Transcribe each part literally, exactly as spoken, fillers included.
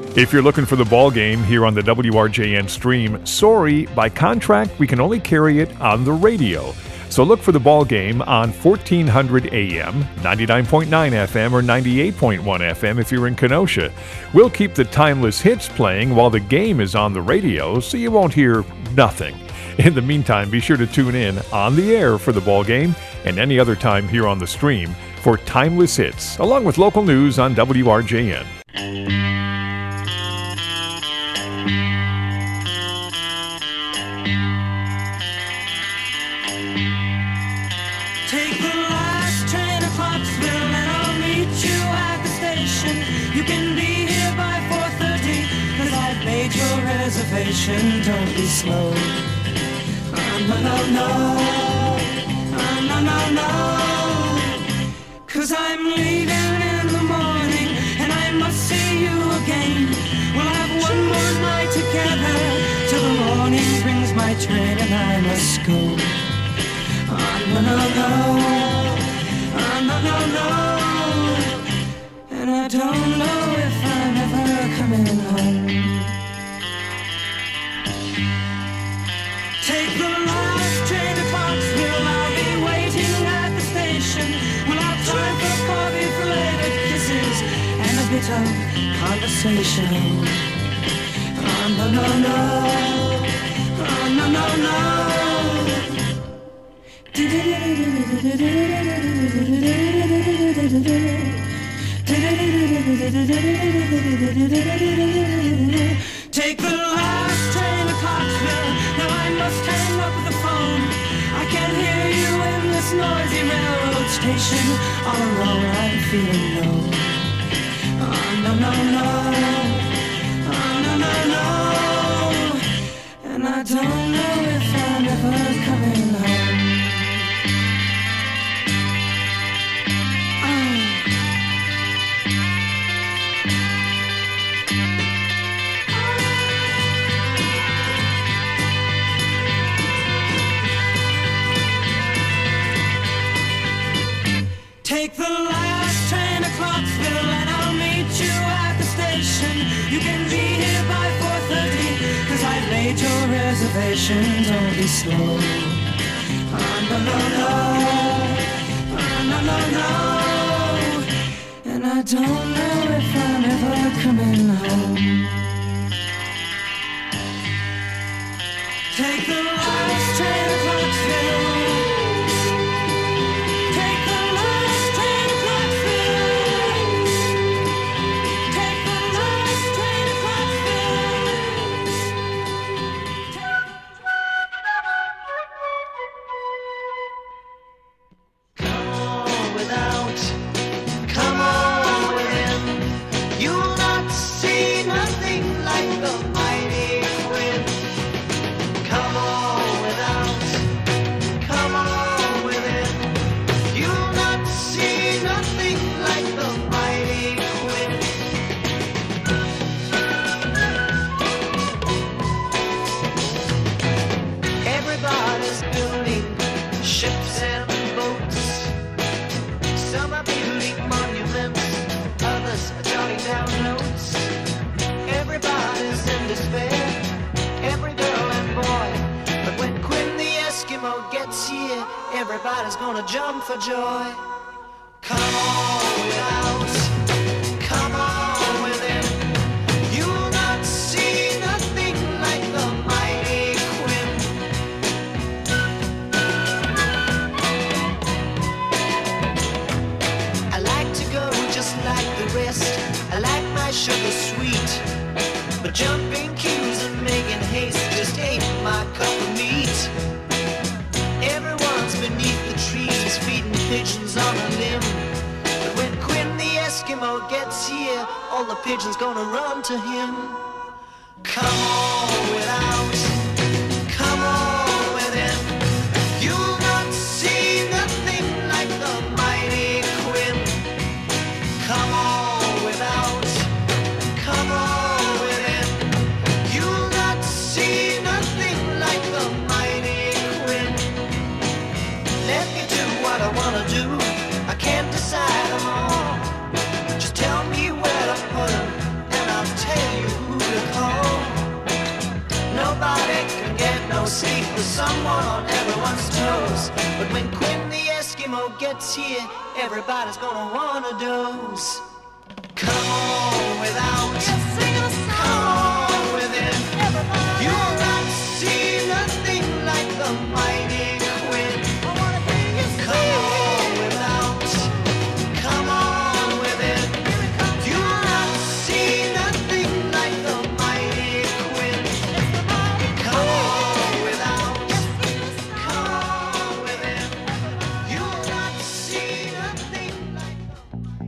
If you're looking for the ball game here on the W R J N stream, sorry, by contract, we can only carry it on the radio. So look for the ball game on fourteen hundred A M, ninety-nine point nine F M, or ninety-eight point one F M if you're in Kenosha. We'll keep the timeless hits playing while the game is on the radio, so you won't hear nothing. In the meantime, be sure to tune in on the air for the ball game and any other time here on the stream for timeless hits, along with local news on W R J N. Take the last train to Clarksville and I'll meet you at the station. You can be here by four thirty, cause I've made your reservation. Don't be slow. Oh, no, no, no. Oh, no, no, no. Cause I'm leaving in the morning and I must see you again. We'll have one more night together till the morning brings my train and I must go. Oh, no, no, no, oh, no, no, no, and I don't know if I'm ever coming home. Take the last train to Clarksville, I'll be waiting at the station. We'll have time for coffee, filleted kisses, and a bit of conversation. Oh, no, no, no, oh, no, no, no. Take the last train to Clarksville. Now I must hang up the phone. I can't hear you in this noisy railroad station. All alone I'm feeling low. Oh, no, no, no. Oh, no, no, no. And I don't know if I'm ever coming home. Take the last train to Clarksville and I'll meet you at the station. You can be here by four thirty, cause I've made your reservation. Don't be slow. Oh, no, no, no. Oh, no, no, no. And I don't know if I'm ever coming home. Take the last train to Clarksville. Everybody's gonna jump for joy. Come on without, come on with him. You'll not see nothing like the mighty Quinn. I like to go just like the rest. I like my sugar sweet, but jumping queues and making haste just ain't my cup of meat. Beneath the trees, feeding pigeons on a limb. But when Quinn the Eskimo gets here, all the pigeons gonna run to him. Come on without, come on with him. You'll not see nothing like the mighty Quinn. Come on without, come on with him. You'll not see nothing like the mighty Quinn. Let me do what I wanna do. I can't decide them all. Just tell me where to put them, and I'll tell you sleep with someone on everyone's toes. But when Quinn the Eskimo gets here, everybody's gonna want a dose. Come on without, come on within. You'll not see nothing like the mighty Quinn. Come on without, come on within. You'll not see nothing like the mighty Quinn. Come on without, come on within. You'll not see nothing like the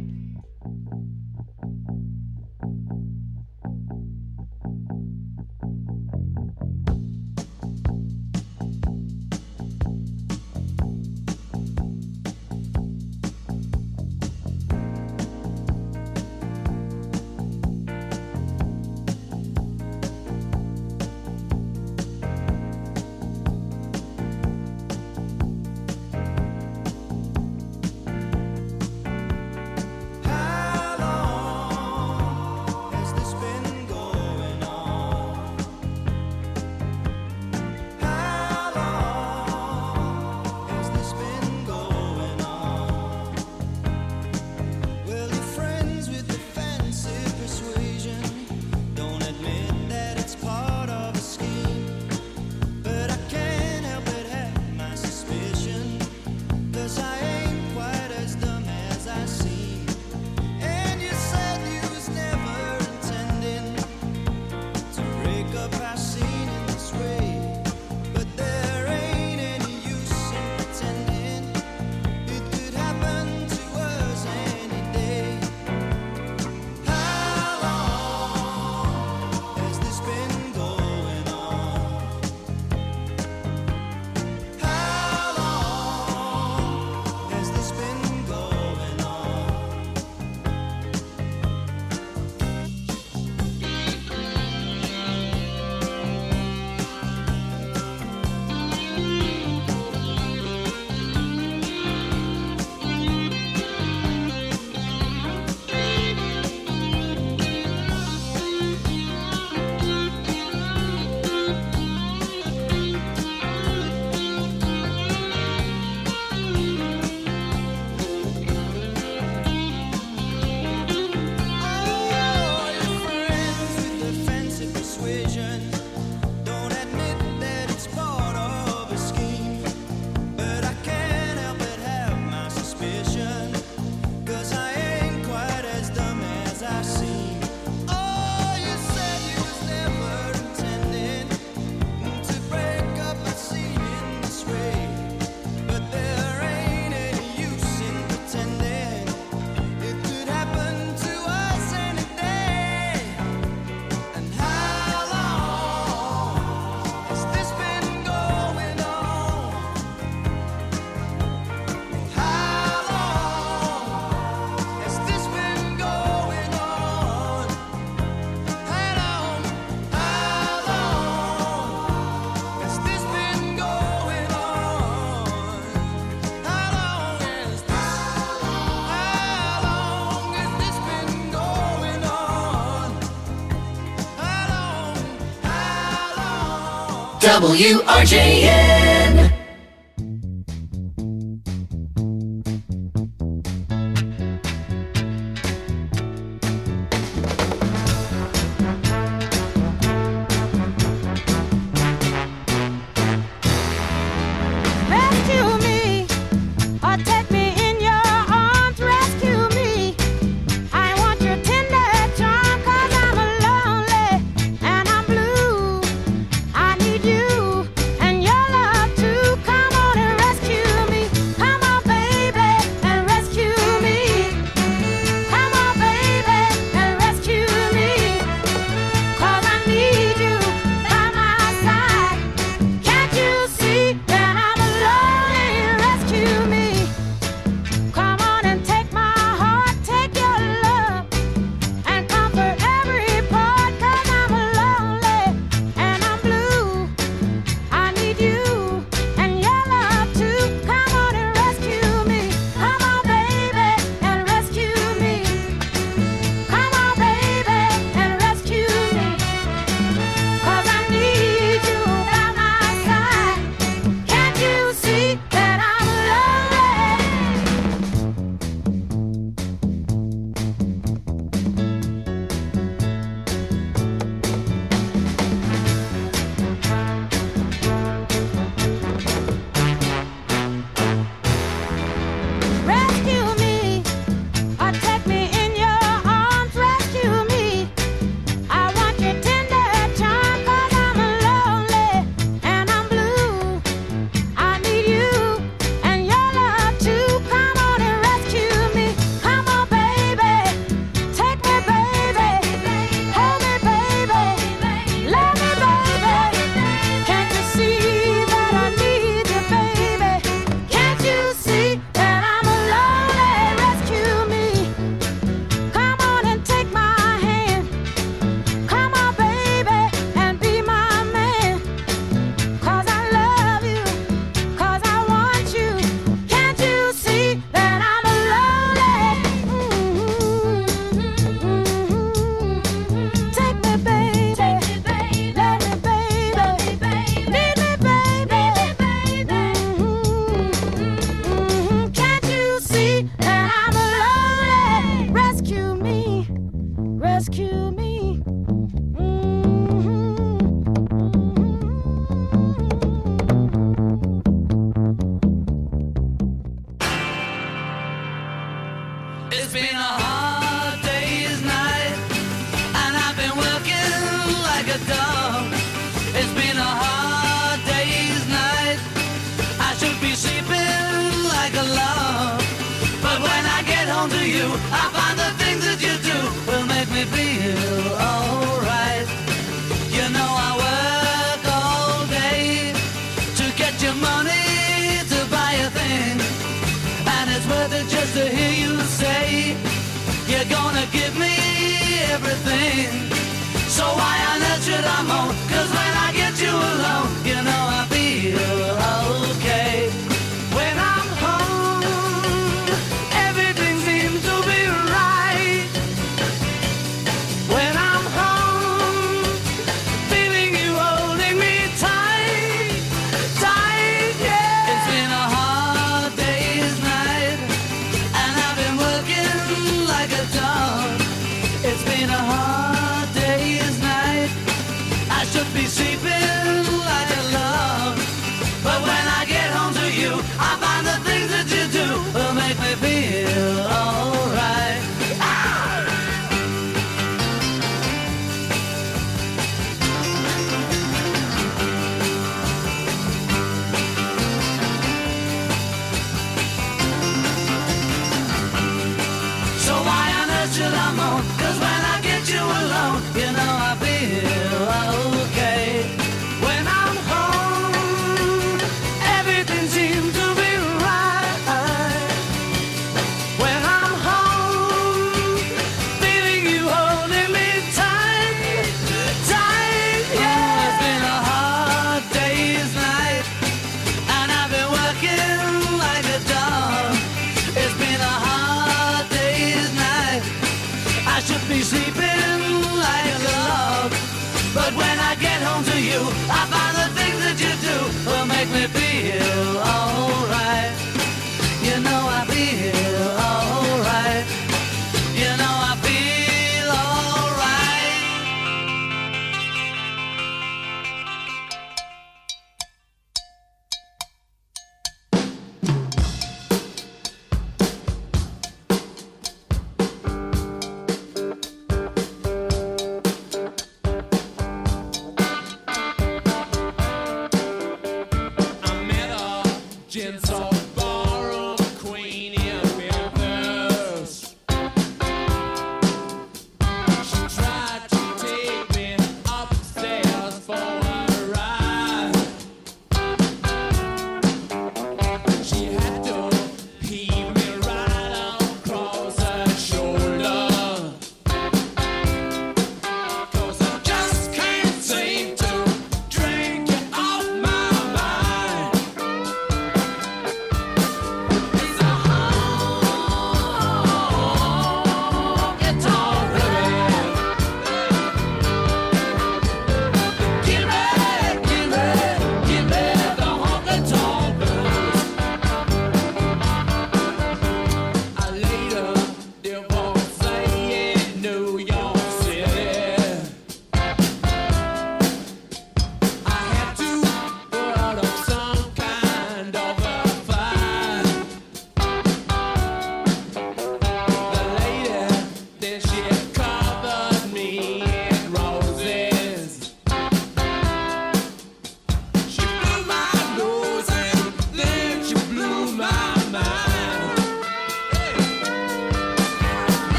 W R J N. Rescue me, or take me in your arms. Rescue me, I want your tender charm. 'Cause I'm lonely and I'm blue. I need you and your love It's been a hard day's night, and I've been working like a dog. It's been a hard day's night. I should be sleeping like a log. But when I get home to you, I find the things that you do will make me feel alright. You know I work all day to get your money to buy a thing, and it's worth it just to hear you say you're gonna give me everything. So why on earth should I moan? 'Cause when I get you alone, you know I feel okay. When I'm home, everything seems to be right. When I'm home, feeling you holding me tight, tight, yeah. It's been a hard day's night, and I've been working like a dog. It's been a hard day's night. I should be sleeping like a log. But when I get home to you, I find the things that you do will make me feel alright. So why on earth should I moan? 'Cause when I get you alone, you know I feel okay. When I'm home, everything seems to be right. When I'm home, feeling you holding me tight, tight, yeah. It's been a hard day's night, and I've been working like a dog. It's been a hard day's night. I should be sleeping like a log. But when I get home to you, I find the things that you do will make me feel alright. You know I feel alright. You know I feel alright. I met a gentle ballroom queen in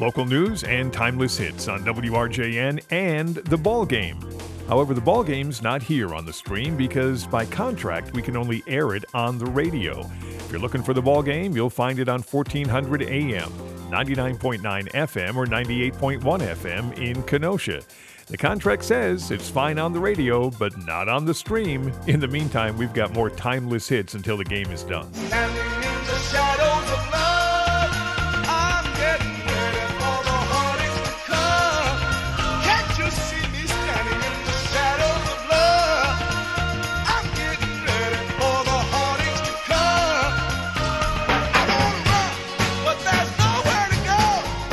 local news and timeless hits on W R J N and The Ball Game. However, The Ball Game's not here on the stream because by contract we can only air it on the radio. If you're looking for The Ball Game, you'll find it on fourteen hundred A M, ninety-nine point nine F M, or ninety-eight point one F M in Kenosha. The contract says it's fine on the radio, but not on the stream. In the meantime, we've got more timeless hits until the game is done. Standing in the shadows of love, I'm getting ready for the heartaches to come. Can't you see me standing in the shadows of love? I'm getting ready for the heartaches to come. I wanna run, but there's nowhere to go.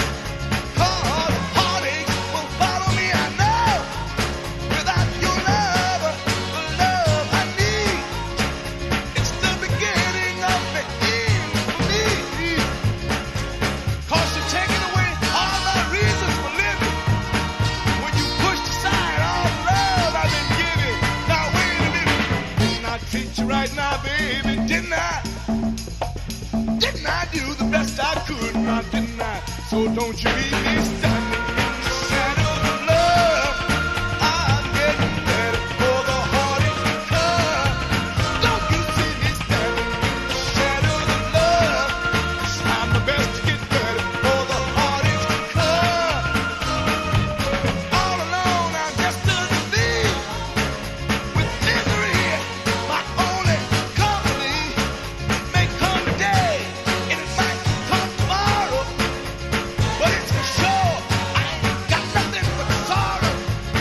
'Cause heartaches will follow me, I know. Without your love, the love I need, it's the beginning of the end for me. 'Cause you're taking away all my reasons for living. When you pushed aside all the love I've been giving. Now wait a minute, didn't I treat you right now, baby? Didn't I? Didn't I do the best I could? Now didn't I? So don't you leave me standing in the shadows of love. I'm getting ready for the heartache to come. Don't you see me standing in the shadows of love? I'm the best to get ready for the heartache to come. All alone I'm just a thief with misery, my only company. May come today and it might come tomorrow, but it's for sure I ain't got nothing but sorrow.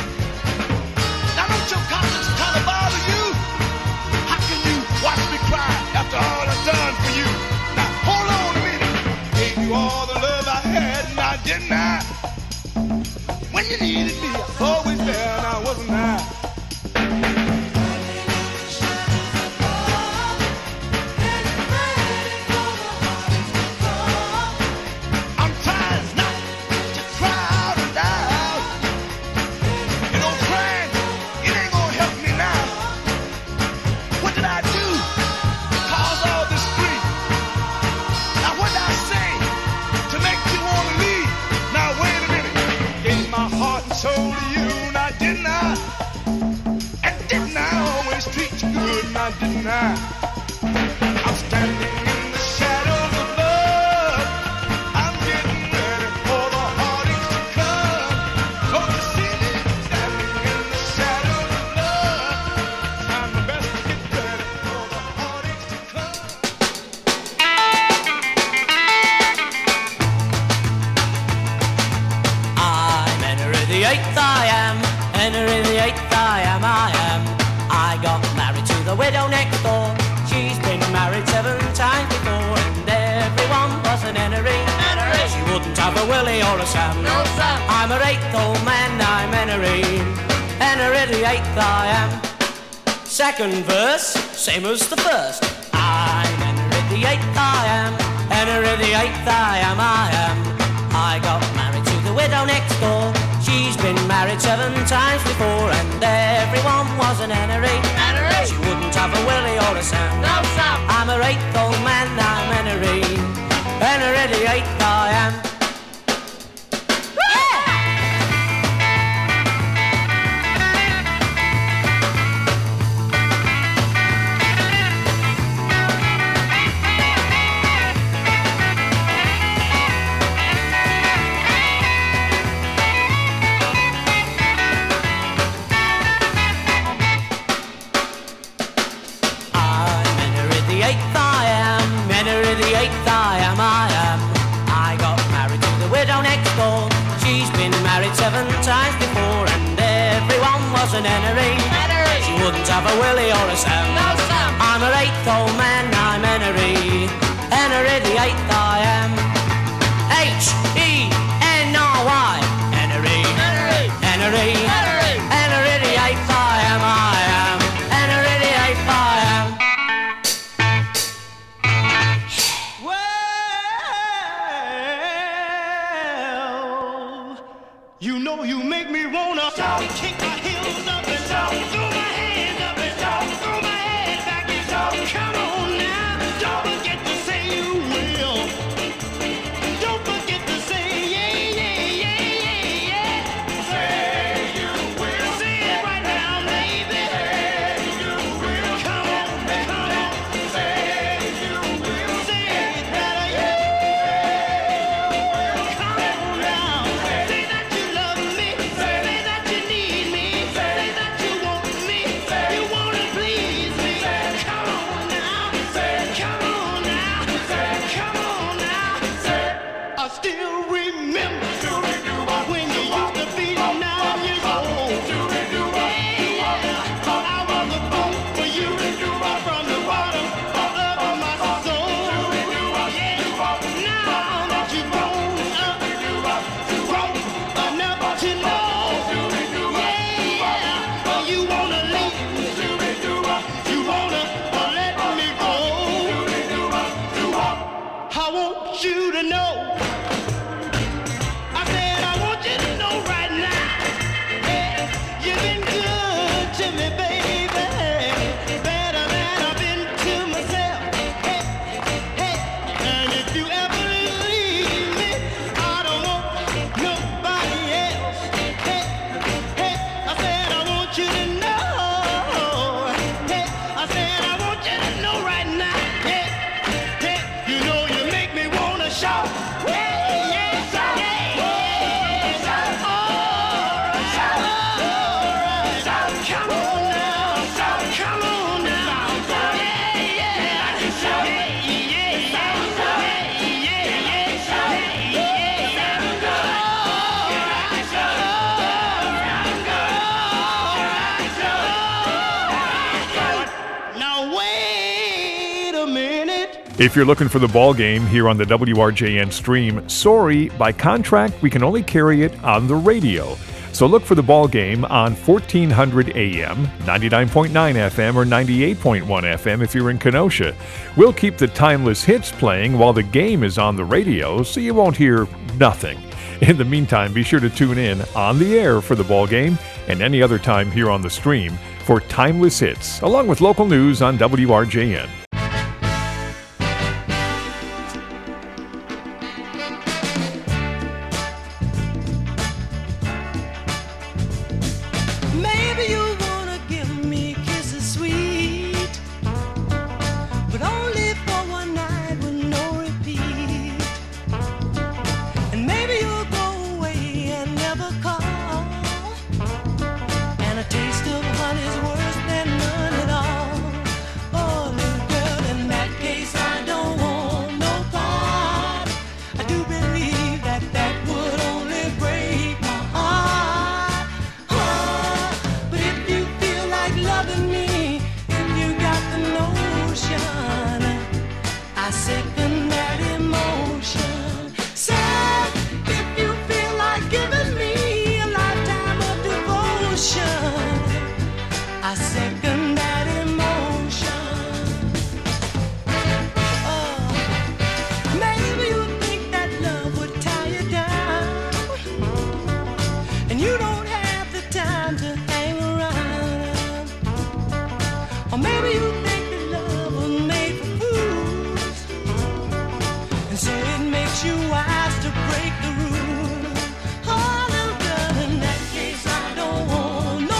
Now don't your conscience kind of bother you? How can you watch me cry after all I've done for you? Now hold on a minute, gave you all the love I had, now didn't I? When you needed me, I was always there, now wasn't I? I'm trying not to cry out loud. You know, crying, it ain't gonna help me now. What did I do to cause all this grief? Now what did I say to make you wanna leave? Now wait a minute, gave my heart and soul to you, now didn't I? And didn't I always treat you good, now didn't I? I'm standing in the shadows of love. I'm getting ready for the heartaches to come. Don't you see me standing in the shadows of love? I'm the best to get ready for the heartaches to come. I'm Henry the Eighth, I am. Henry the Eighth, I am, I am. I got married to the widow next door. She's been married seven times before, and everyone was an Henry. Henry. She wouldn't have a Willie or a Sam. No, Sam. I'm her eighth old man, I'm Henry. Henry the Eighth, I am. Second verse, same as the first. I'm Henry the Eighth, I am. Henry the Eighth, I am, I am. I got married to the widow next door. She's been married seven times before, and everyone was an Henry. Henry. She wouldn't have a Willie or a Sam. No, Sam. I'm her eighth old man, I'm Henry. Henry the Eighth, I am. I'm Henry the Eighth, I am. Henry the Eighth, I am, I am. I got married to the widow next door. She's been married seven times before, and everyone was an Henry. Henry. She wouldn't have a Willie or a Sam. No, Sam. I'm her eighth old man, I'm Henry. Henry the Eighth, I am. H E N R Y. Henry. Henry. Henry. Henry. Henry the Eighth, I am, I am. Henry the Eighth, I am. Well, you know you make me wanna kick my heels up and throw my hands up and throw my head back and come on now. Don't forget to say you will. Don't forget to say yeah, to know. I said I want you to know right now. Hey, you've been good to me, baby. Better than I've been to myself. Hey, hey, and if you ever leave me, I don't want nobody else. Hey, hey, I said I want you to know. Hey, I said I want you to know right now. Hey, hey, you know you make me wanna shout. Hey, yeah, shout, yeah, yeah, shout. All right, shout, all right, shout. Come on now, shout, come on now, shout. Yeah, yeah, shout, yeah, yeah, shout, yeah, yeah, yeah, shout, yeah, yeah, shout. All right, shout, all right, shout, all right, shout. Now wait a minute. If you're looking for the ball game here on the W R J N stream, sorry, by contract, we can only carry it on the radio. So look for the ball game on fourteen hundred A M, ninety-nine point nine F M, or ninety-eight point one F M if you're in Kenosha. We'll keep the timeless hits playing while the game is on the radio, so you won't hear nothing. In the meantime, be sure to tune in on the air for the ball game and any other time here on the stream for timeless hits, along with local news on W R J N. Maybe you wanna give me kisses sweet, but only for one night with no repeat. And maybe you'll go away and never call, and a taste of honey's worse than none at all. Oh, little girl, in that case I don't want no part. I do believe that that would only break my heart. Oh, but if you feel like loving me, if you got the notion, I second that emotion. Said, if you feel like giving me a lifetime of devotion, I second that emotion. Oh, maybe you think that love would tie you down, and you don't have the time to hang around. Or maybe you think that love was made for fools, and so it makes you wise to break the rules. Oh, little girl, in that case I don't want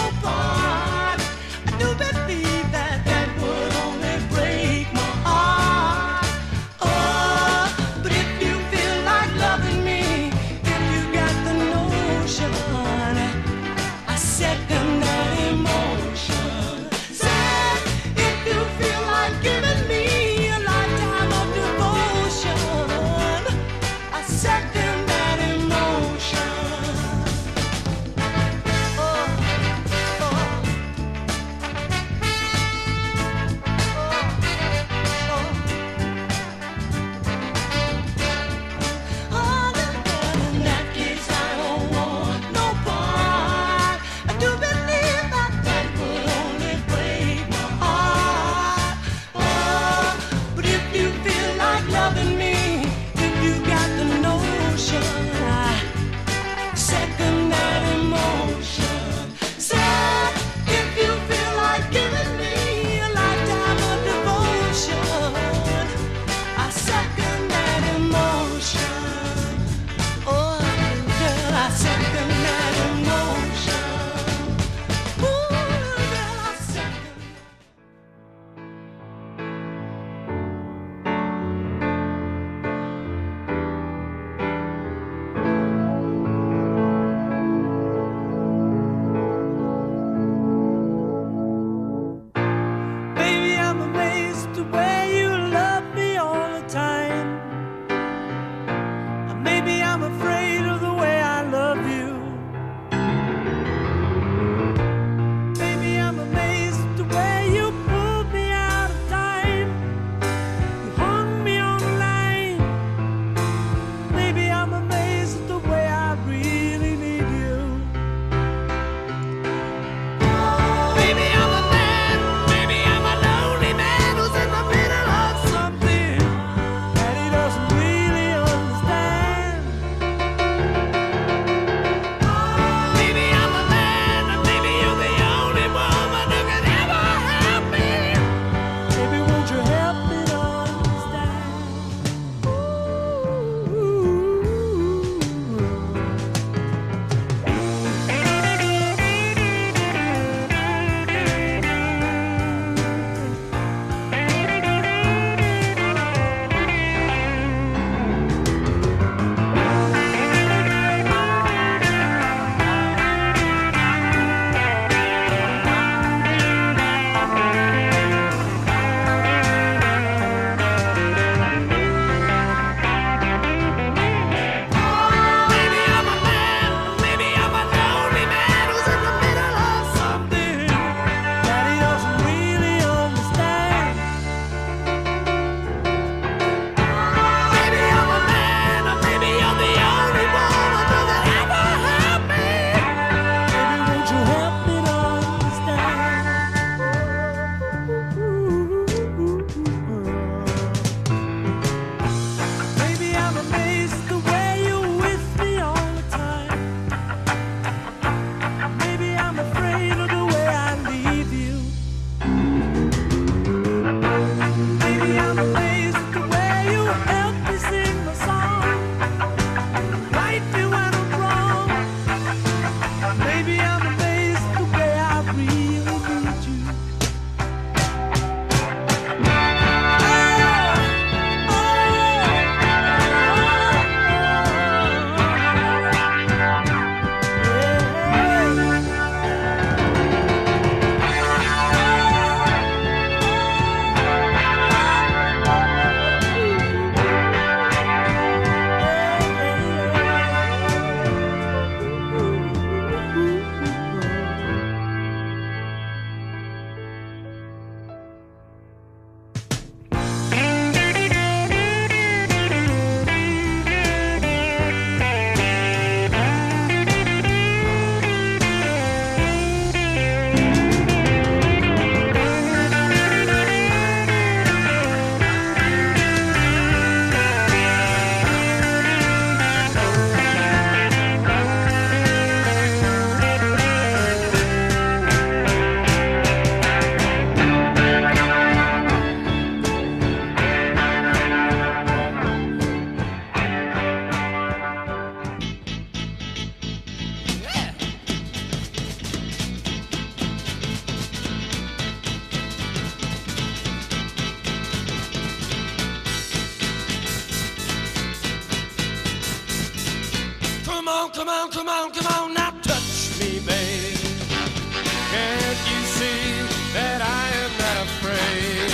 come on, come on, come on, now touch me, babe. Can't you see that I am not afraid?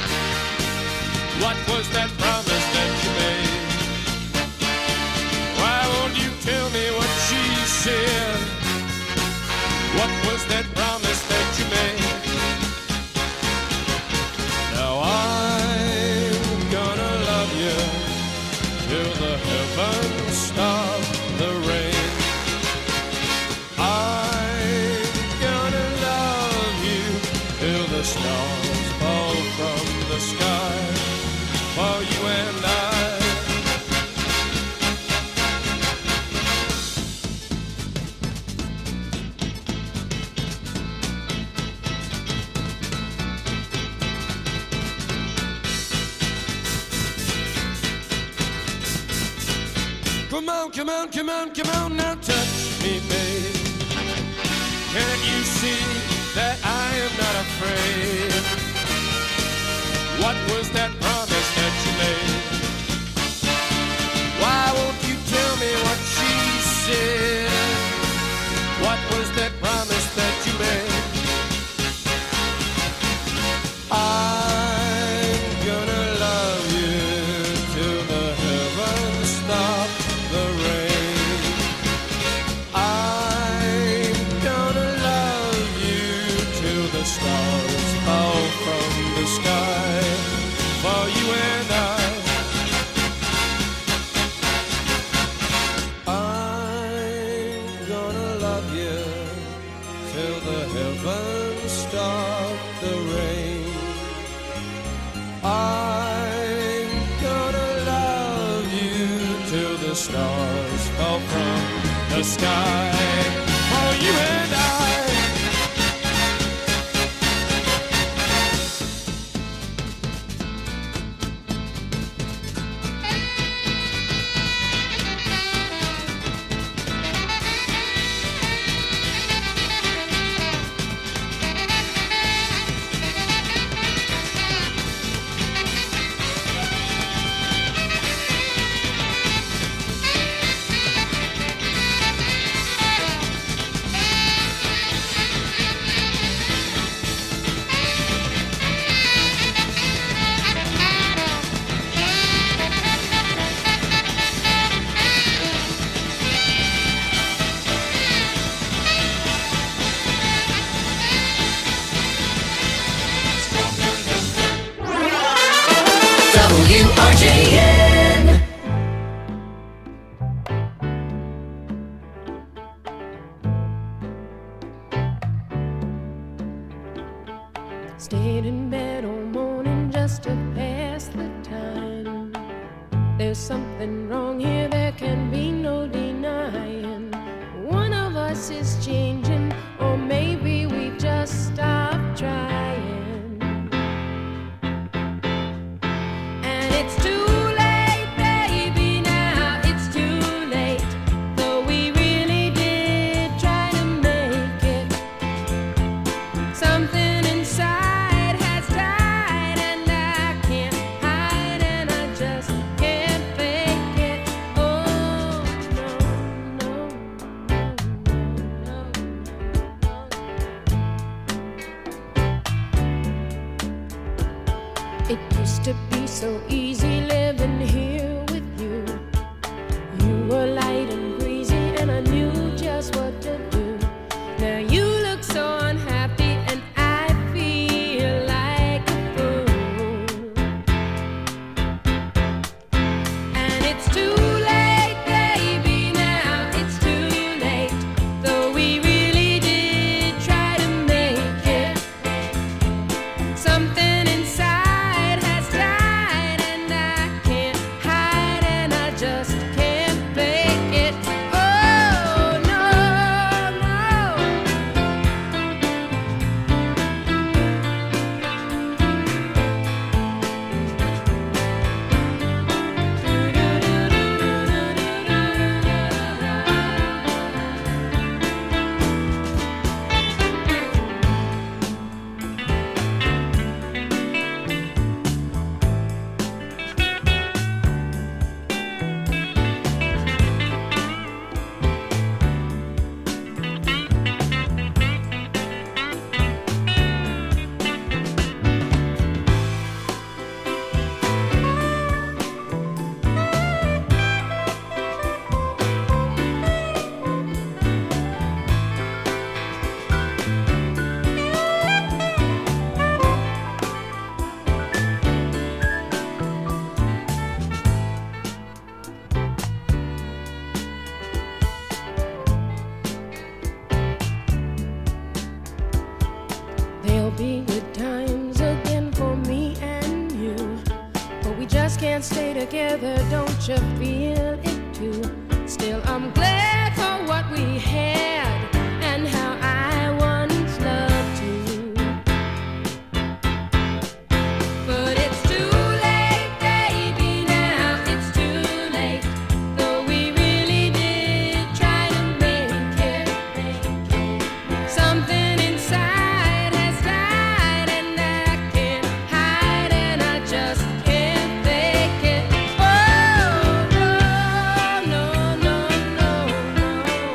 What was that promise that you made? Why won't you tell me what she said? What was that promise that you made? Now I'm gonna love you till the heavens stop the rain. I'm gonna love you till the stars fall from the sky for you and I. Come on, come on, come on, come on, now touch me, babe. Can't you see that I am not afraid? What was that promise that you made? Why won't you tell me what she said? What was that promise that you made? I'm gonna love you till the heavens stop the rain. I'm gonna love you till the stars fall from the sky for you and I. I'm gonna love you till the heavens stop the rain. I'm gonna love you till the stars fall from the sky for you and I. W R J N. Stayed in bed all morning just to pass the time. There's something wrong here, there can be no denying. One of us is changing, or maybe we've just stopped trying. And it's too late, baby, now it's too late. Though we really did try to make it. Something inside has died, and I can't hide, and I just can't fake it. Oh, no, no, no, no. It used to be so easy living here with you. You were light and breezy, and I knew just what to do. Now you look so unhappy, and I feel like a fool. And it's too late, baby, now it's too late. Though we really did try to make it. Something inside has died, and I can't can't stay together, don't you feel it too? Still, I'm glad for what we had and how I once loved you. But it's too late, baby, now it's too late. Though we really did try to make it, something inside has died and I can't hide and I just can't fake it. Oh, no, no, no, no, no.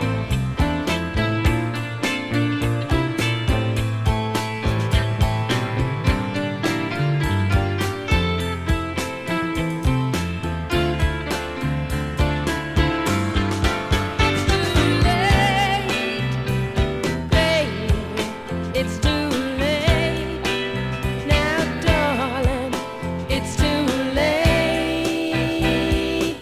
It's too late, baby. It's too late. Now, darling, it's too late.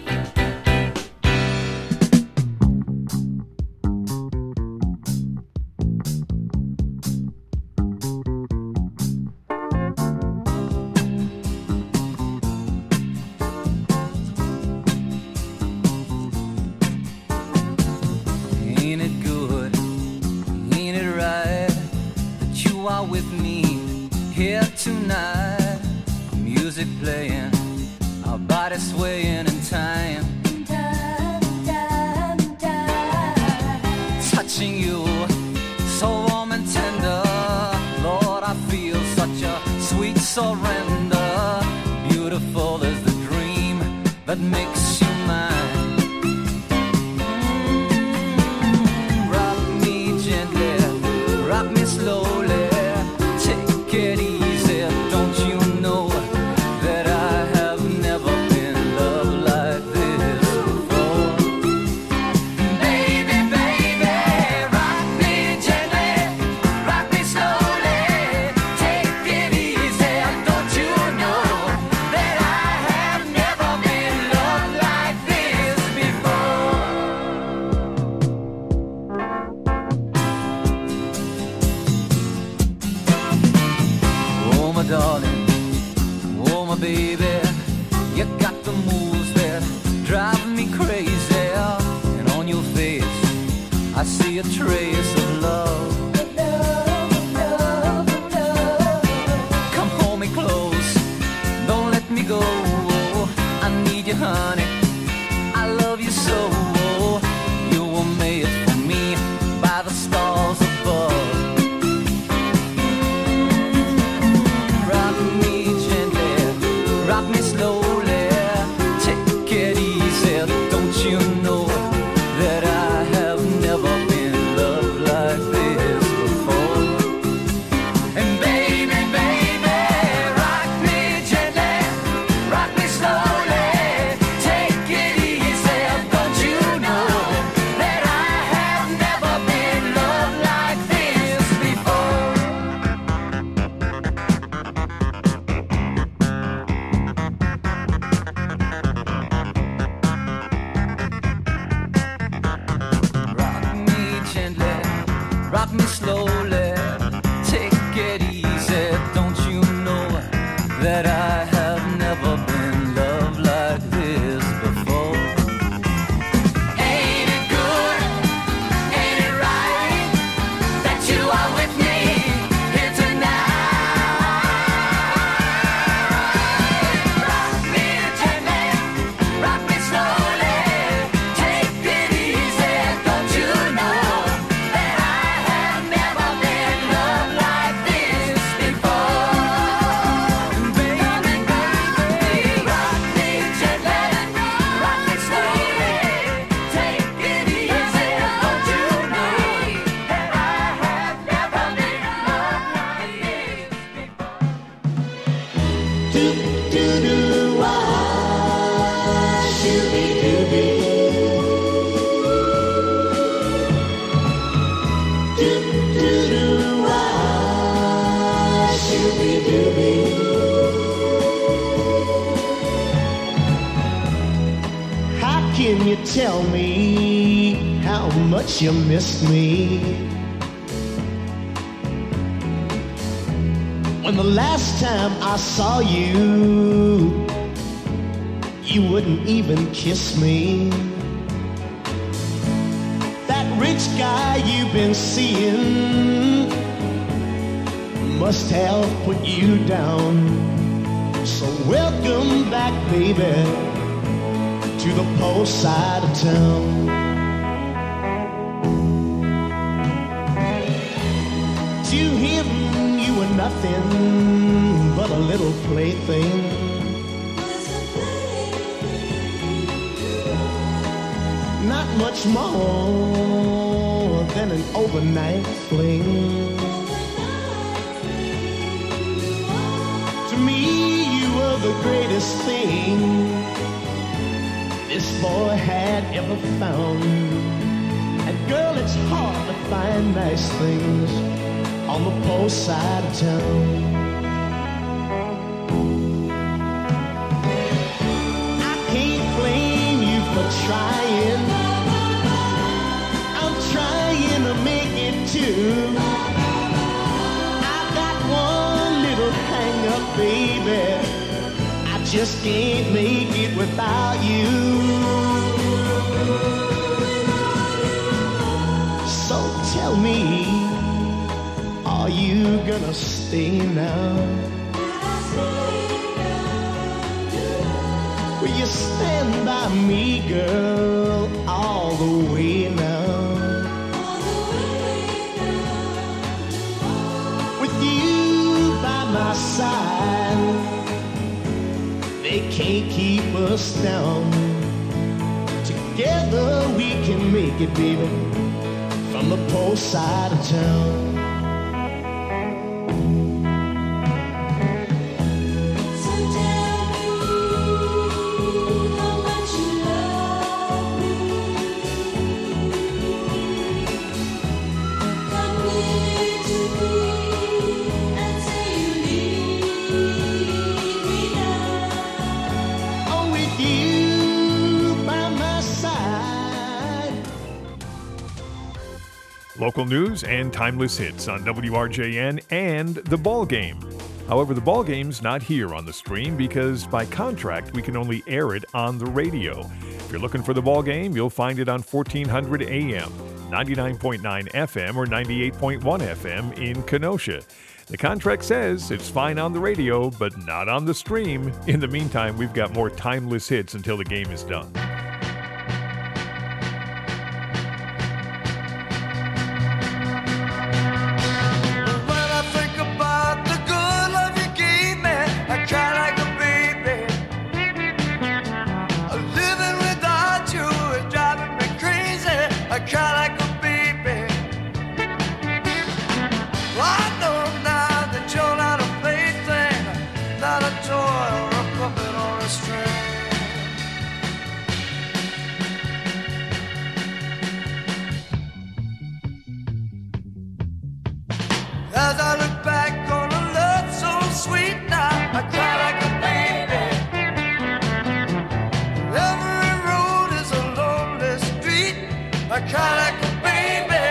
Ain't it good? Ain't it right that you are with me here tonight? Music playing, our bodies swaying in time. Touching you, so warm and tender. Lord, I feel such a sweet surrender. Beautiful is the dream that makes you mine. Rock me gently, rock me slowly, take it easy. Don't you know that I have never been loved like this before? Baby, baby, rock me gently, rock me slowly, take it easy. Don't you know that I have never been loved like this before? Oh, my darling, oh, my baby, you got the moves that drive me crazy. And on your face, I see a trace of love. Come hold me close, don't let me go. I need you, honey, I love you so. You were made for me by the stars above. Rock me gently, rock me slowly, take it easy. Don't you know that I have never been loved like this before? And baby, baby, rock me gently, rock me slowly, take it easy. Don't you know that I have never been loved like this before? Rock me gently, rock me slowly, take it easy. Don't you know that I have never been loved like this before? Ain't it good? Ain't it right that you are with me here tonight? Rock me gently, rock me slowly, take it easy. Don't you know that I have never been loved like this before? Baby, baby, rock me gently, rock me slowly, take it easy. Don't you know that I have never been loved like this before? Do do do wah, shooby dooby. Do do do wah, shooby dooby. How can you tell me how much you miss me? When the last time I saw you, you wouldn't even kiss me. That rich guy you've been seeing must have put you down. So welcome back, baby, to the poor side of town. To him you were nothing but a little plaything. Not much more than an overnight fling. To me you were the greatest thing this boy had ever found. And girl, it's hard to find nice things on the poor side of town. I can't blame you for trying. I'm trying to make it too. I've got one little hang up, baby. I just can't make it without you. So tell me, are you gonna stay now? Will you stand by me, girl, all the way now? With you by my side, they can't keep us down. Together we can make it, baby, from the poor side of town. Local news and timeless hits on W R J N and The Ball Game. However, The Ball Game's not here on the stream because by contract we can only air it on the radio. If you're looking for The Ball Game, you'll find it on fourteen hundred A M, ninety-nine point nine F M or ninety-eight point one F M in Kenosha. The contract says it's fine on the radio, but not on the stream. In the meantime, we've got more timeless hits until the game is done. As I look back on a love so sweet now, I cry like a baby. Every road is a lonely street, I cry like a baby.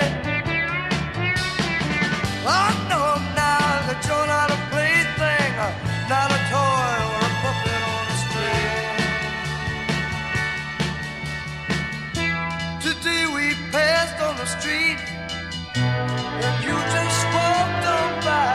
I know now that you're not a plaything, not a toy or a puppet on a string. Today we passed on the street, and you just walked on by.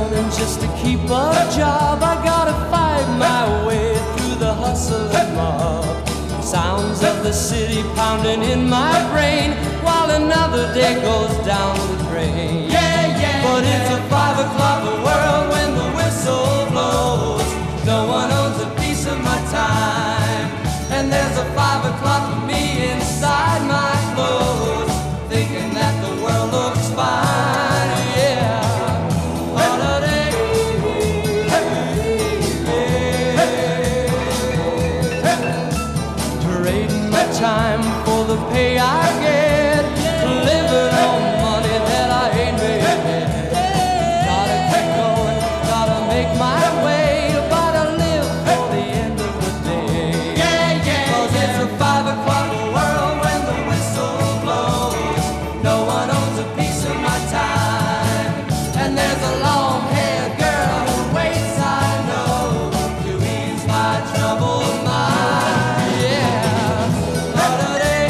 traveling just to keep a job. I gotta fight my way through the hustle and mob. Sounds of the city pounding in my brain while another day goes down the drain. Yeah, yeah. But it's a five o'clock world when the whistle blows. No one owns a piece of my time, and there's a five o'clock for me inside my clothes, thinking that the world looks fine. Yeah. Holiday. Trading my time for the pay I get, living on money that I ain't made yet. Gotta keep going, gotta make my way, gotta live for the end of the day. Yeah, yeah. Cause it's a five o'clock world when the whistle blows. No one owns a piece of my time, and there's a long-haired girl who waits, I know, to ease my troubled mind. Yeah. Holiday.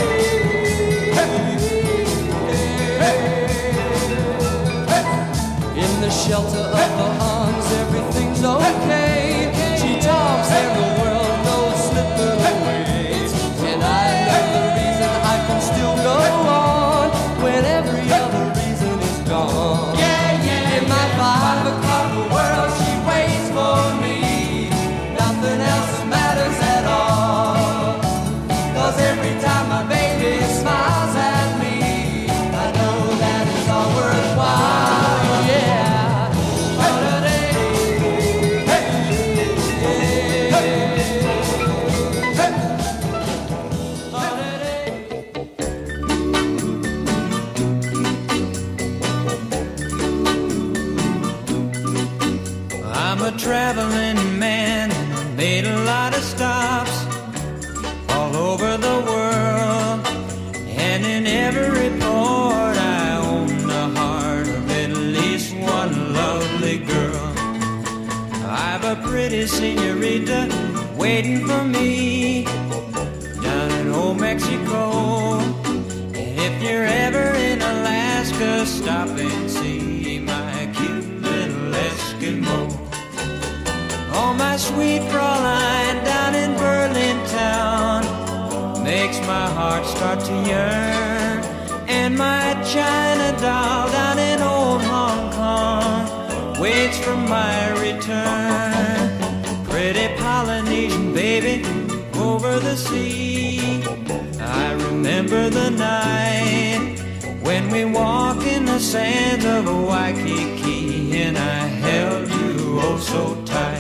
In the shelter of her arms, everything's okay. She talks and the world knows slipping away. And I know the reason I can still go on when every other reason is gone. Yeah, yeah. In my five o'clock world, she waits for me. Nothing else matters at all. Cause every time my baby smiles at me, I know that it's all worthwhile. Yeah. Holiday. I'm a traveling man, made a lot of stops all over the world, and in every port I own the heart of at least one lovely girl. I've a pretty senorita waiting for me down in old Mexico. And if you're ever in Alaska, stop and see my cute little Eskimo. Oh, my sweet Fraulein down in Berlin town makes my heart start to yearn. And my China doll down in old Hong Kong waits for my return. Pretty Polynesian baby over the sea, I remember the night when we walked in the sands of Waikiki, and I held you oh so tight.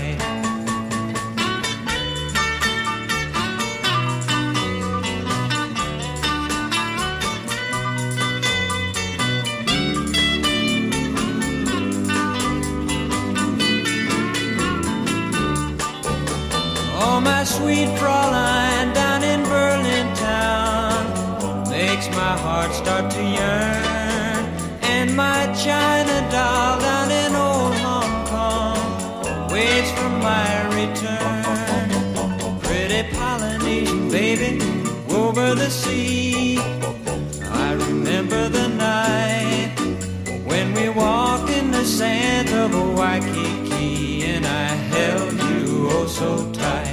Oh, my sweet Fraulein down in Berlin town makes my heart start to yearn. And my China doll down in old Hong Kong waits for my return. Pretty Polynesian baby over the sea, I remember the night when we walked in the sands of Waikiki, and I held you oh so tight.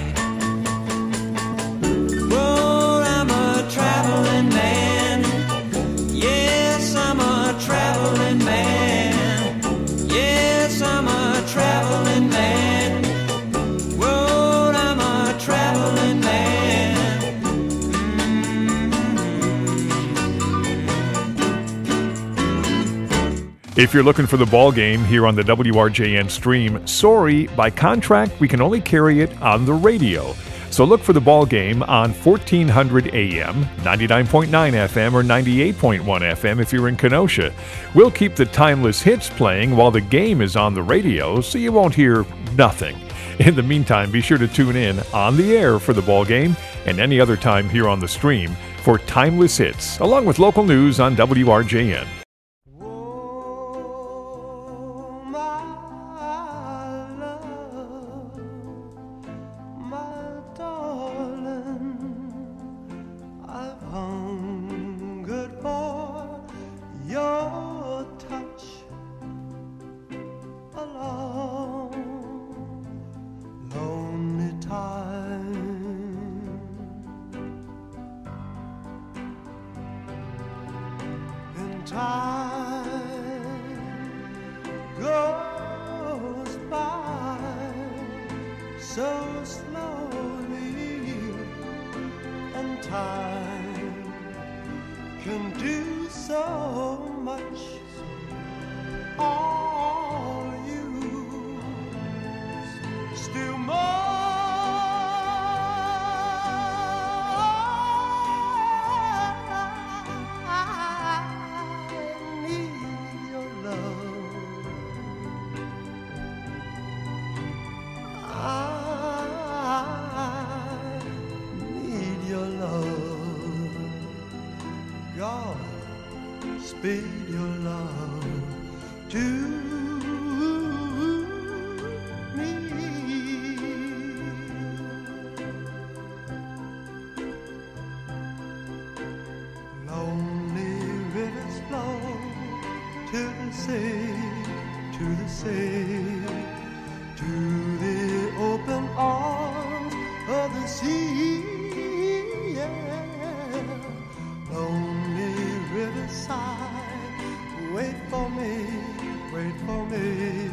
Well, I'm a traveling man. Yes, I'm a traveling man. Yes, I'm a traveling man. Well, I'm a traveling man. If you're looking for the ball game here on the W R J N stream, sorry, by contract we can only carry it on the radio. So look for the ball game on fourteen hundred A M, ninety-nine point nine F M, or ninety-eight point one F M if you're in Kenosha. We'll keep the timeless hits playing while the game is on the radio, so you won't hear nothing. In the meantime, be sure to tune in on the air for the ball game and any other time here on the stream for timeless hits, along with local news on W R J N. Your touch, a time goes by so slowly, and time can do so much. All you still more. Speed your love to me. Lonely rivers flow to the sea, to the sea, to the open arms of the sea. Yeah. Lonely riverside, wait for me, wait for me.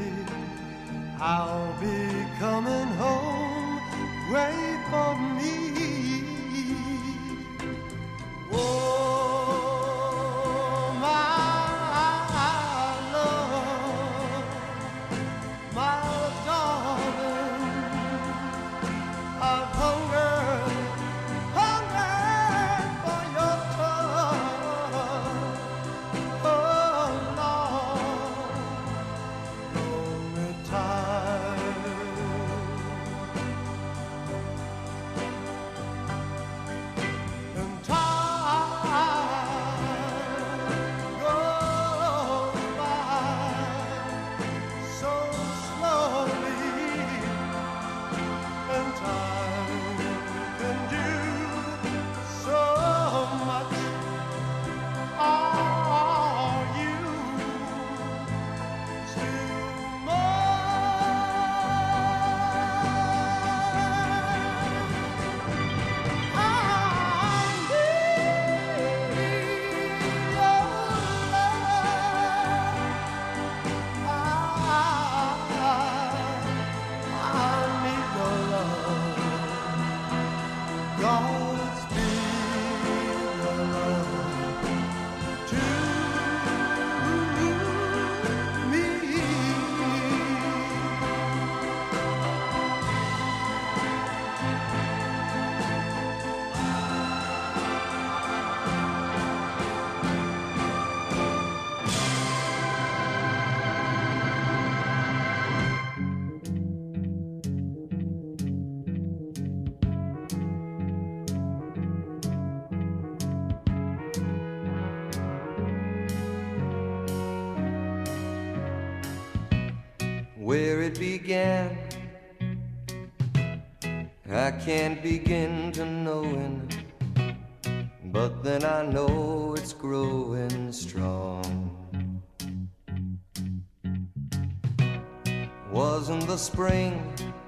I'll be coming home, wait for me. Oh, my love, my darling, I've hungered, hungered for your touch. Oh, Lord, lonely time. And time goes by so slowly, and time can do so much. Are you still where it began, I can't begin to knowing, but then I know it's growing strong. Wasn't the spring,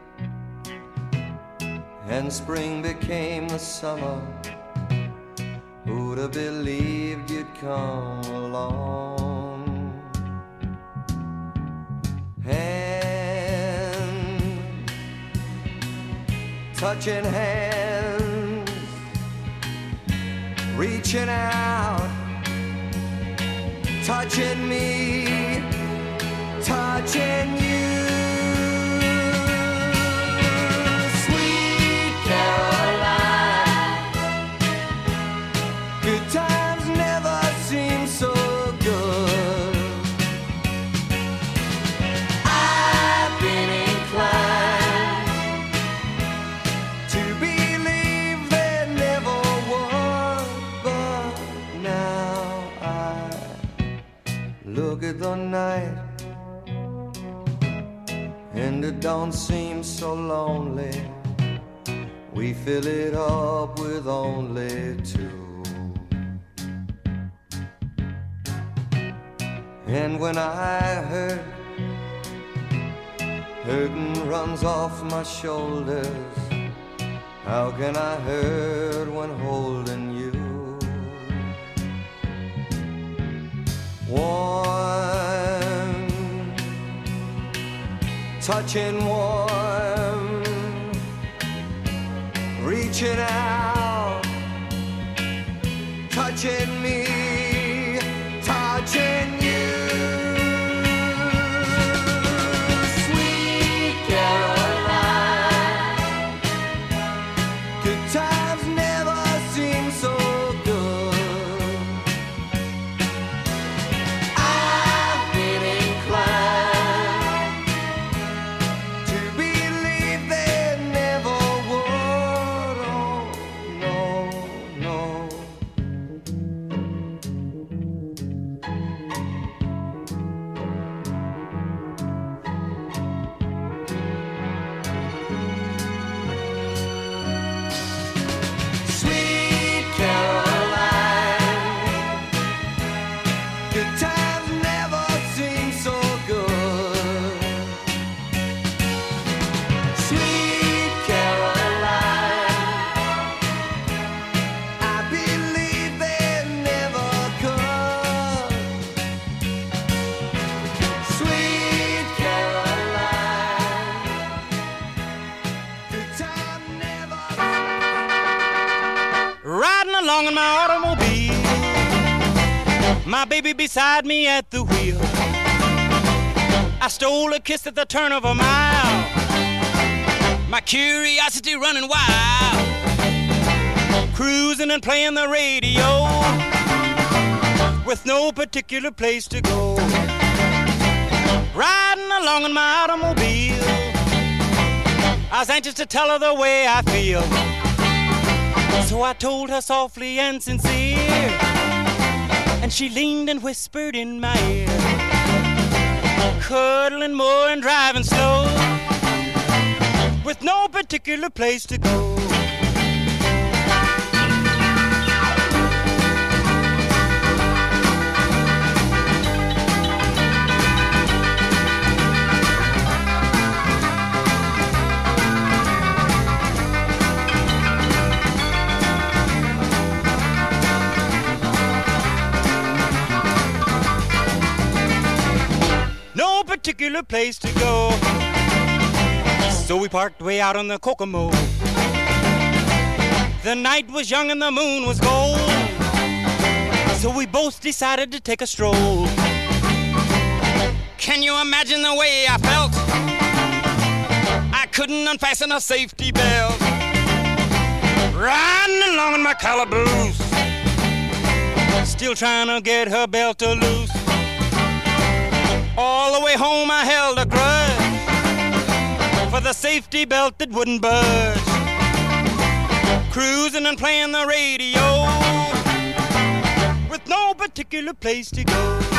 and spring became the summer. Who'd have believed you'd come along? Touching hands, reaching out, touching me, touching you. Sweet Caroline, good times never seem so good. I've been inclined look at the night, and it don't seem so lonely. We fill it up with only two. And when I hurt, hurting runs off my shoulders. How can I hurt when holding you? warm, touching warm, reaching out, touching me, touching you. Sweet Caroline, good times never seem so good. I've been inclined to believe they never would. Oh, no, no. Sweet Caroline, good times never seem so good. Sweet Caroline, I believe they never could. Sweet Caroline, good time never. Riding along in my automobile, my baby beside me at the wheel. I stole a kiss at the turn of a mile, my curiosity running wild. Cruising and playing the radio, with no particular place to go. Riding along in my automobile, I was anxious to tell her the way I feel. So I told her softly and sincere, and she leaned and whispered in my ear, cuddling more and driving slow, with no particular place to go. No particular place to go. So we parked way out on the Kokomo. The night was young and the moon was gold, so we both decided to take a stroll. Can you imagine the way I felt? I couldn't unfasten a safety belt, riding along in my calaboose, still trying to get her belt to loose. All the way home I held a grudge for the safety belt that wouldn't budge. Cruising and playing the radio, with no particular place to go.